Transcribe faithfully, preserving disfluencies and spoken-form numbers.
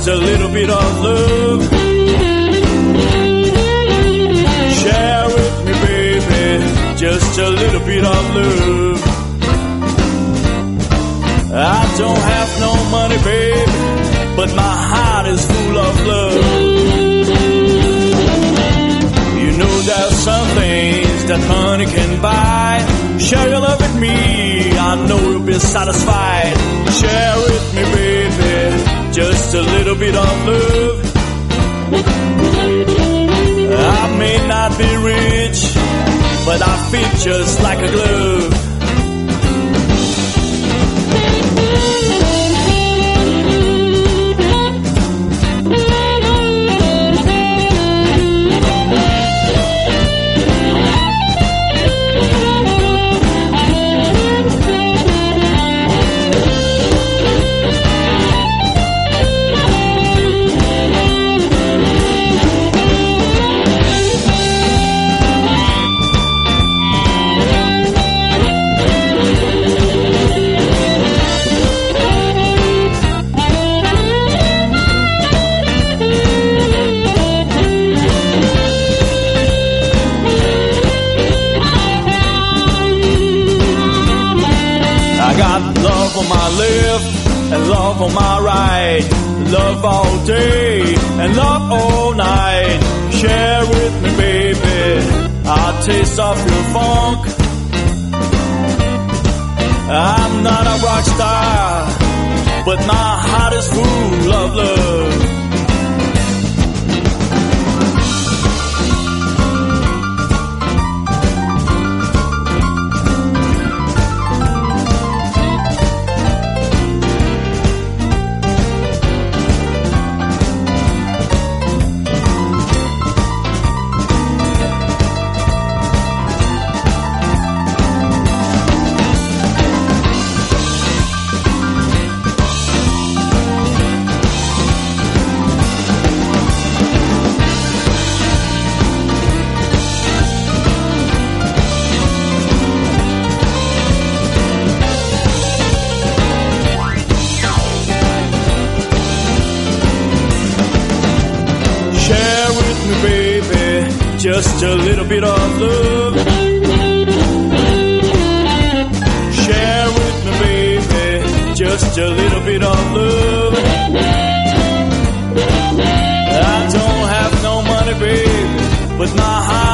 a little bit of love. Share with me, baby, just a little bit of love. I don't have no money, baby, but my heart is full of love. You know there's some things that money can buy. Share your love with me, I know you'll be satisfied. Share with me, baby, just a little bit of love. I may not be rich, but I fit just like a glove. Love on my left and love on my right. Love all day and love all night. Share with me, baby, I'll taste of your funk. I'm not a rock star, but my heart is full of love. Baby, just a little bit of love. Share with me, baby, just a little bit of love. I don't have no money, baby, but my heart